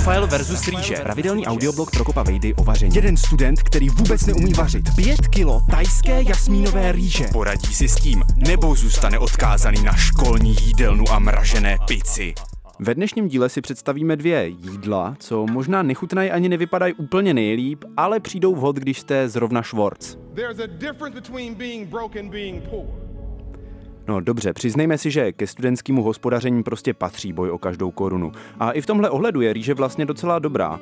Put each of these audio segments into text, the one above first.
Rafael versus rýže. Pravidelný audioblog Prokopa Vejdy o vaření. Jeden student, který vůbec neumí vařit. 5 kilo tajské jasmínové rýže. Poradí si s tím, nebo zůstane odkázaný na školní jídelnu a mražené pici. Ve dnešním díle si představíme 2 jídla, co možná nechutnají ani nevypadají úplně nejlíp, ale přijdou vhod, když jste zrovna švorc. No dobře, přiznejme si, že ke studentskému hospodaření prostě patří boj o každou korunu. A i v tomhle ohledu je rýže vlastně docela dobrá.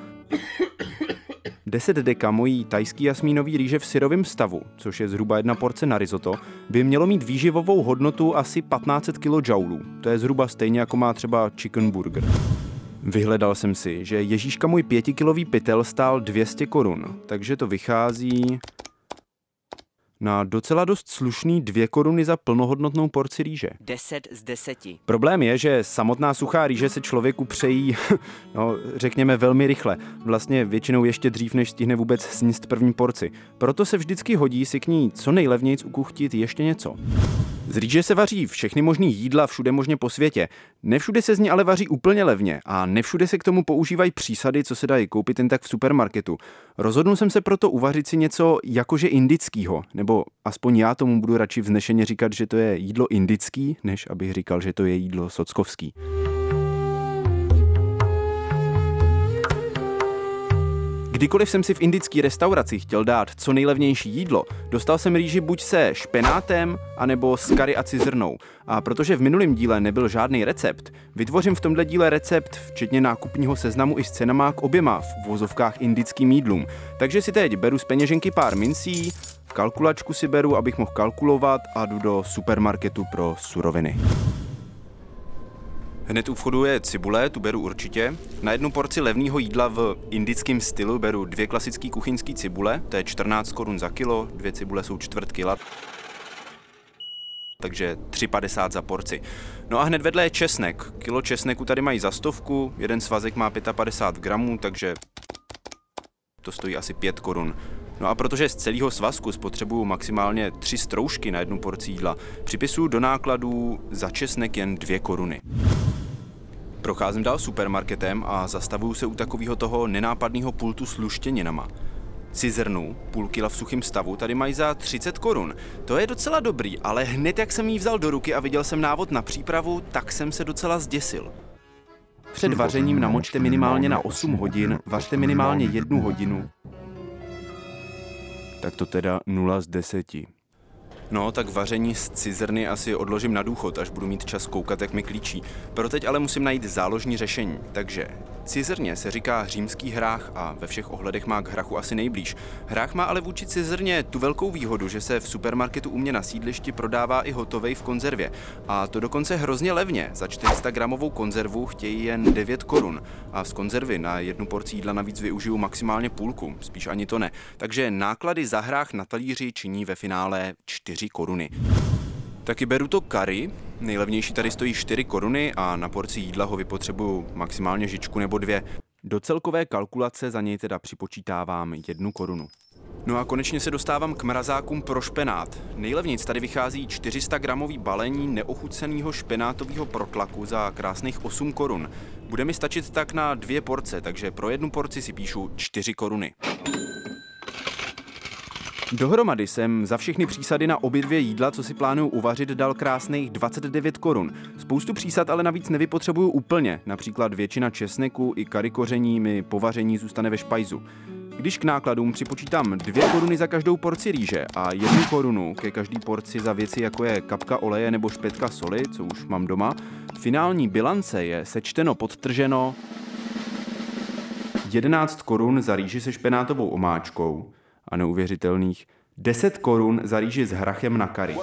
10 deka mojí tajský jasmínový rýže v syrovém stavu, což je zhruba 1 porce na risotto, by mělo mít výživovou hodnotu asi 1500 kJ. To je zhruba stejně, jako má třeba chicken burger. Vyhledal jsem si, že Ježíška můj 5kilový pytel stál 200 korun, takže to vychází na docela dost slušný 2 koruny za plnohodnotnou porci rýže. 10 z 10. Problém je, že samotná suchá rýže se člověku přejí, řekněme velmi rychle. Vlastně většinou ještě dřív, než stihne vůbec sníst první porci. Proto se vždycky hodí si k ní co nejlevnějc ukuchtit ještě něco. Z rýže se vaří všechny možný jídla všude možně po světě. Nevšude se z ní ale vaří úplně levně a nevšude se k tomu používají přísady, co se dají koupit jen tak v supermarketu. Rozhodnul jsem se proto uvařit si něco jakože indickýho, nebo aspoň já tomu budu radši vznešeně říkat, že to je jídlo indický, než abych říkal, že to je jídlo sockovský. Kdykoliv jsem si v indické restauraci chtěl dát co nejlevnější jídlo, dostal jsem rýži buď se špenátem, anebo s kary a cizrnou. A protože v minulém díle nebyl žádný recept, vytvořím v tomhle díle recept, včetně nákupního seznamu i s cenama k oběma v uvozovkách indickým jídlům. Takže si teď beru z peněženky pár mincí, kalkulačku si beru, abych mohl kalkulovat a jdu do supermarketu pro suroviny. Hned u vchodu je cibule, tu beru určitě. Na 1 porci levného jídla v indickém stylu beru 2 klasické kuchyňské cibule, to je 14 korun za kilo, 2 cibule jsou 1/4 kila, takže 3,50 za porci. No a hned vedle je česnek. Kilo česneku tady mají za 100, 1 svazek má 55 gramů, takže to stojí asi 5 korun. No a protože z celého svazku spotřebuju maximálně 3 stroužky na 1 porci jídla, připisuju do nákladů za česnek jen 2 koruny. Procházím dál supermarketem a zastavuju se u takového toho nenápadného pultu s luštěninama. Cizrnu, půl kila v suchém stavu, tady mají za 30 korun. To je docela dobrý, ale hned jak jsem ji vzal do ruky a viděl jsem návod na přípravu, tak jsem se docela zděsil. Před vařením namočte minimálně na 8 hodin, vařte minimálně 1 hodinu. Tak to teda 0 z 10. No, tak vaření z cizrny asi odložím na důchod, až budu mít čas koukat, jak mi klíčí. Pro teď ale musím najít záložní řešení. Takže cizrně se říká římský hrách a ve všech ohledech má k hrachu asi nejblíž. Hrách má ale vůči cizrně tu velkou výhodu, že se v supermarketu u mě na sídlišti prodává i hotovej v konzervě. A to dokonce hrozně levně. Za 400 gramovou konzervu chtějí jen 9 korun. A z konzervy na 1 porci jídla navíc využiju maximálně půlku, spíš ani to ne. Takže náklady za hrách na talíři činí ve finále 4 koruny. Taky beru to curry, nejlevnější tady stojí 4 koruny a na porci jídla ho vypotřebuju maximálně žičku nebo 2. Do celkové kalkulace za něj teda připočítávám 1 korunu. No a konečně se dostávám k mrazákům pro špenát. Nejlevnějc tady vychází 400 gramový balení neochuceného špenátového protlaku za krásných 8 korun. Bude mi stačit tak na 2 porce, takže pro 1 porci si píšu 4 koruny. Dohromady jsem za všechny přísady na obě 2 jídla, co si plánuju uvařit, dal krásných 29 korun. Spoustu přísad ale navíc nevypotřebuju úplně, například většina česneku i kary koření mi po vaření zůstane ve špajzu. Když k nákladům připočítám 2 koruny za každou porci rýže a 1 korunu ke každý porci za věci, jako je kapka oleje nebo špetka soli, co už mám doma, finální bilance je sečteno podtrženo 11 korun za rýži se špenátovou omáčkou a neuvěřitelných 10 korun za rýži s hrachem na kary.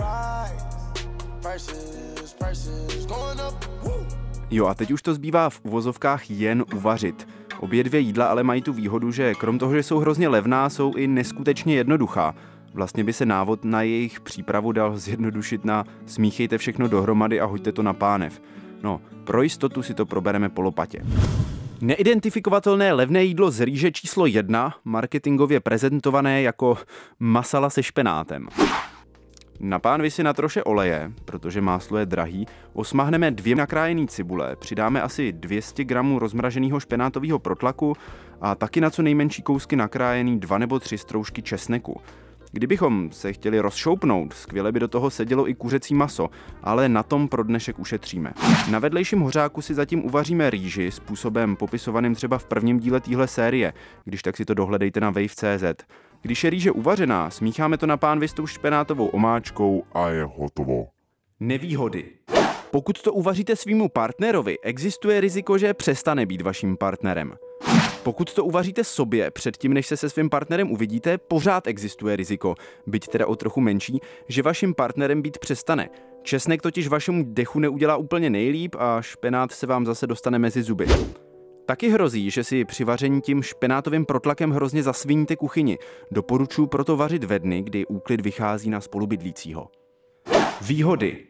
Jo, a teď už to zbývá v uvozovkách jen uvařit. Obě 2 jídla ale mají tu výhodu, že krom toho, že jsou hrozně levná, jsou i neskutečně jednoduchá. Vlastně by se návod na jejich přípravu dal zjednodušit na smíchejte všechno dohromady a hoďte to na pánev. No, pro jistotu si to probereme po lopatě. Neidentifikovatelné levné jídlo z rýže číslo 1, marketingově prezentované jako masala se špenátem. Na pánvi si na troše oleje, protože máslo je drahý, osmahneme 2 nakrájený cibule, přidáme asi 200 gramů rozmraženého špenátového protlaku a taky na co nejmenší kousky nakrájený 2 nebo 3 stroužky česneku. Kdybychom se chtěli rozšoupnout, skvěle by do toho sedělo i kuřecí maso, ale na tom pro dnešek ušetříme. Na vedlejším hořáku si zatím uvaříme rýži způsobem popisovaným třeba v prvním díle téhle série, když tak si to dohledejte na wave.cz. Když je rýže uvařená, smícháme to na pánvi s tou špenátovou omáčkou a je hotovo. Nevýhody. Pokud to uvaříte svýmu partnerovi, existuje riziko, že přestane být vaším partnerem. Pokud to uvaříte sobě předtím, než se svým partnerem uvidíte, pořád existuje riziko, byť teda o trochu menší, že vaším partnerem být přestane. Česnek totiž vašemu dechu neudělá úplně nejlíp a špenát se vám zase dostane mezi zuby. Taky hrozí, že si při vaření tím špenátovým protlakem hrozně zasviníte kuchyni. Doporučuji proto vařit ve dny, kdy úklid vychází na spolubydlícího. Výhody.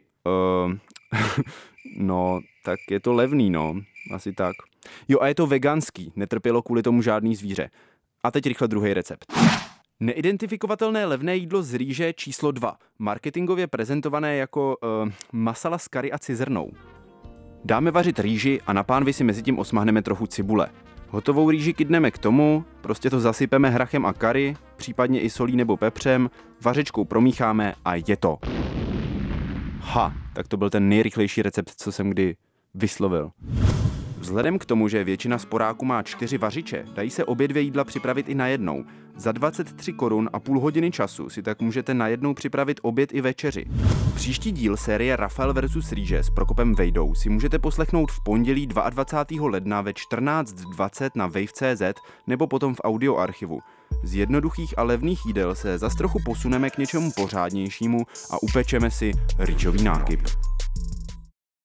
No, tak je to levný, no. Asi tak. Jo, a je to veganský, netrpělo kvůli tomu žádný zvíře. A teď rychle druhý recept. Neidentifikovatelné levné jídlo z rýže číslo 2. Marketingově prezentované jako masala s kari a cizrnou. Dáme vařit rýži a na pánvi si mezi tím osmahneme trochu cibule. Hotovou rýži kydneme k tomu, prostě to zasypeme hrachem a kari, případně i solí nebo pepřem, vařečkou promícháme a je to. Tak to byl ten nejrychlejší recept, co jsem kdy vyslovil. Vzhledem k tomu, že většina sporáků má 4 vařiče, dají se obě 2 jídla připravit i najednou. Za 23 korun a půl hodiny času si tak můžete najednou připravit oběd i večeři. Příští díl série Rafael vs. Rýže s Prokopem Vejdou si můžete poslechnout v pondělí 22. ledna ve 14:20 na wave.cz nebo potom v audioarchivu. Z jednoduchých a levných jídel se zas trochu posuneme k něčemu pořádnějšímu a upečeme si rýžový nákyp.